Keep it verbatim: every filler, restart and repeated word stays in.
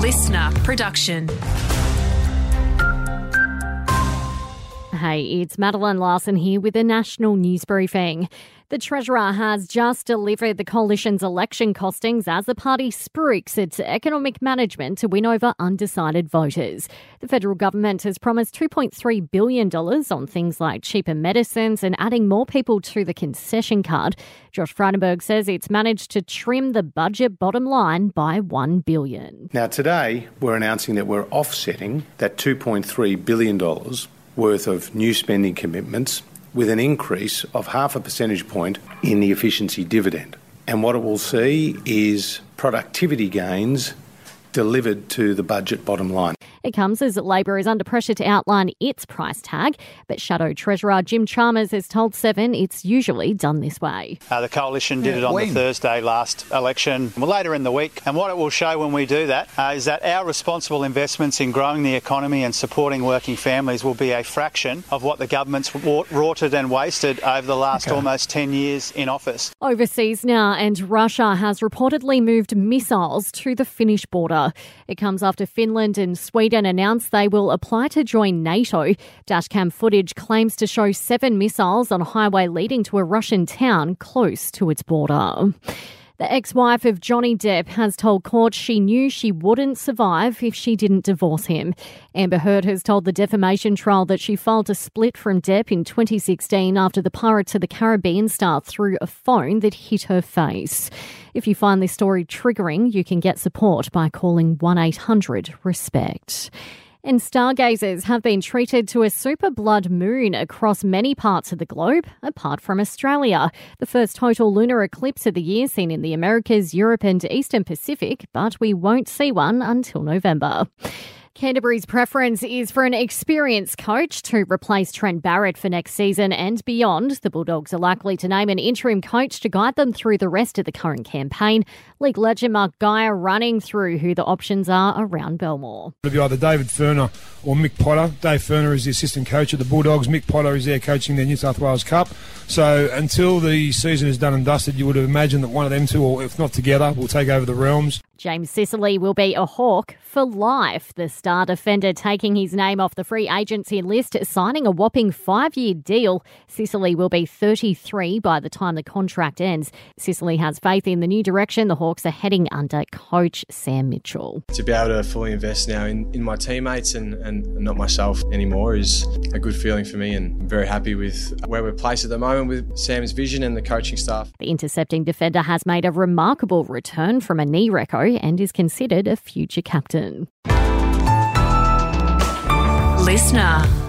listener production. Hey, it's Madeline Larson here with a national news briefing. The Treasurer has just delivered the Coalition's election costings as the party spruiks its economic management to win over undecided voters. The federal government has promised two point three billion dollars on things like cheaper medicines and adding more people to the concession card. Josh Frydenberg says it's managed to trim the budget bottom line by one billion dollars. Now today we're announcing that we're offsetting that two point three billion dollars worth of new spending commitments with an increase of half a percentage point in the efficiency dividend. And what it will see is productivity gains delivered to the budget bottom line. It comes as Labor is under pressure to outline its price tag, but Shadow Treasurer Jim Chalmers has told Seven it's usually done this way. Uh, the Coalition did it on the Thursday last election, well, later in the week. And what it will show when we do that uh, is that our responsible investments in growing the economy and supporting working families will be a fraction of what the government's rorted and wasted over the last okay. almost ten years in office. Overseas now, and Russia has reportedly moved missiles to the Finnish border. It comes after Finland and Sweden announced they will apply to join NATO. Dashcam footage claims to show seven missiles on a highway leading to a Russian town close to its border. The ex-wife of Johnny Depp has told court she knew she wouldn't survive if she didn't divorce him. Amber Heard has told the defamation trial that she filed a split from Depp in twenty sixteen after the Pirates of the Caribbean star threw a phone that hit her face. If you find this story triggering, you can get support by calling one eight hundred RESPECT. And stargazers have been treated to a super blood moon across many parts of the globe, apart from Australia. The first total lunar eclipse of the year seen in the Americas, Europe and Eastern Pacific, but we won't see one until November. Canterbury's preference is for an experienced coach to replace Trent Barrett for next season and beyond. The Bulldogs are likely to name an interim coach to guide them through the rest of the current campaign. League legend Mark Geyer running through who the options are around Belmore. It'll be either David Furner or Mick Potter. Dave Furner is the assistant coach of the Bulldogs. Mick Potter is there coaching the New South Wales Cup. So until the season is done and dusted, you would have imagined that one of them two, or if not together, will take over the realms. James Sicily will be a Hawk for life. The star defender taking his name off the free agency list, signing a whopping five-year deal. Sicily will be thirty-three by the time the contract ends. Sicily has faith in the new direction the Hawks are heading under coach Sam Mitchell. To be able to fully invest now in, in my teammates and, and not myself anymore is a good feeling for me, and I'm very happy with where we're placed at the moment with Sam's vision and the coaching staff. The intercepting defender has made a remarkable return from a knee reco and is considered a future captain. Listener.